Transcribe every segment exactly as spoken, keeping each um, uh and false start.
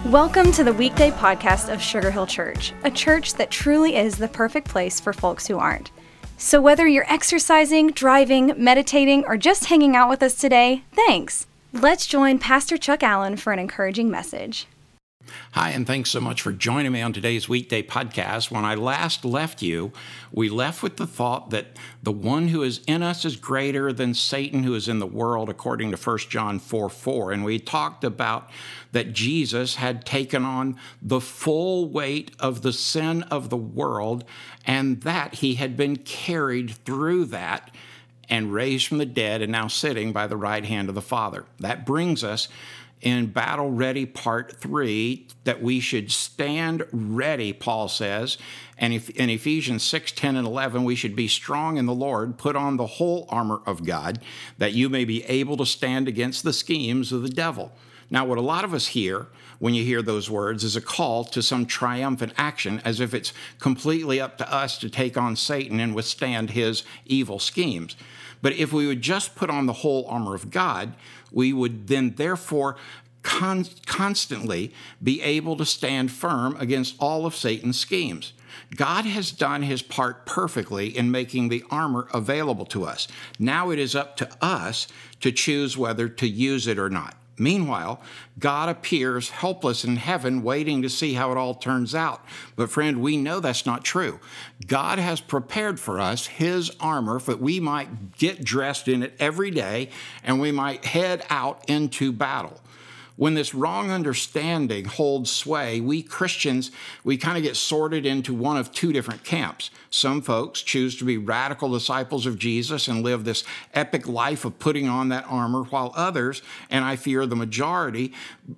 Welcome to the weekday podcast of Sugar Hill Church, a church that truly is the perfect place for folks who aren't. So whether you're exercising, driving, meditating, or just hanging out with us today, thanks. Let's join Pastor Chuck Allen for an encouraging message. Hi, and thanks so much for joining me on today's weekday podcast. When I last left you, we left with the thought that the one who is in us is greater than Satan who is in the world, according to First John four four. And we talked about that Jesus had taken on the full weight of the sin of the world, and that he had been carried through that and raised from the dead and now sitting by the right hand of the Father. That brings us in Battle Ready Part three, that we should stand ready, Paul says. And if in Ephesians six, ten, and eleven, we should be strong in the Lord, put on the whole armor of God, that you may be able to stand against the schemes of the devil. Now, what a lot of us hear when you hear those words is a call to some triumphant action, as if it's completely up to us to take on Satan and withstand his evil schemes. But if we would just put on the whole armor of God, we would then therefore con- constantly be able to stand firm against all of Satan's schemes. God has done his part perfectly in making the armor available to us. Now it is up to us to choose whether to use it or not. Meanwhile, God appears helpless in heaven, waiting to see how it all turns out. But friend, we know that's not true. God has prepared for us his armor that we might get dressed in it every day and we might head out into battle. When this wrong understanding holds sway, we Christians, we kind of get sorted into one of two different camps. Some folks choose to be radical disciples of Jesus and live this epic life of putting on that armor, while others, and I fear the majority,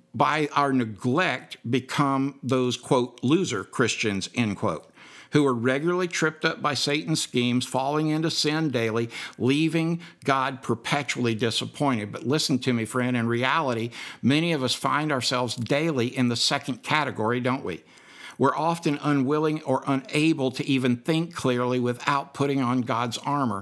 by our neglect become those, quote, loser Christians, end quote, who are regularly tripped up by Satan's schemes, falling into sin daily, leaving God perpetually disappointed. But listen to me, friend, in reality, many of us find ourselves daily in the second category, don't we? We're often unwilling or unable to even think clearly without putting on God's armor,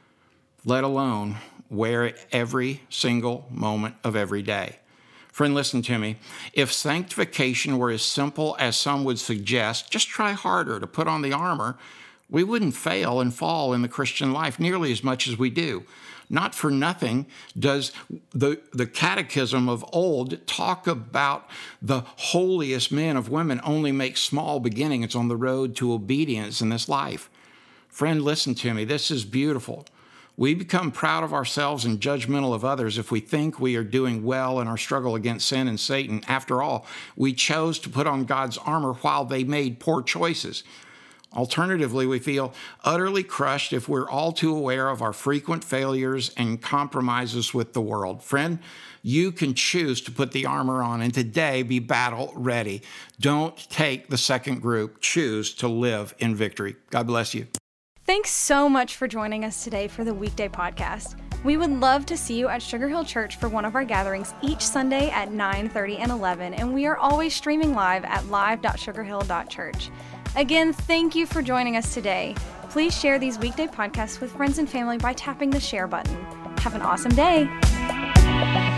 let alone wear it every single moment of every day. Friend, listen to me. If sanctification were as simple as some would suggest, just try harder to put on the armor, we wouldn't fail and fall in the Christian life nearly as much as we do. Not for nothing does the, the catechism of old talk about the holiest men of women only make small beginnings on the road to obedience in this life. Friend, listen to me. This is beautiful. We become proud of ourselves and judgmental of others if we think we are doing well in our struggle against sin and Satan. After all, we chose to put on God's armor while they made poor choices. Alternatively, we feel utterly crushed if we're all too aware of our frequent failures and compromises with the world. Friend, you can choose to put the armor on and today be battle ready. Don't take the second group. Choose to live in victory. God bless you. Thanks so much for joining us today for the weekday podcast. We would love to see you at Sugar Hill Church for one of our gatherings each Sunday at nine thirty and eleven, and we are always streaming live at live dot sugar hill dot church. Again, thank you for joining us today. Please share these weekday podcasts with friends and family by tapping the share button. Have an awesome day.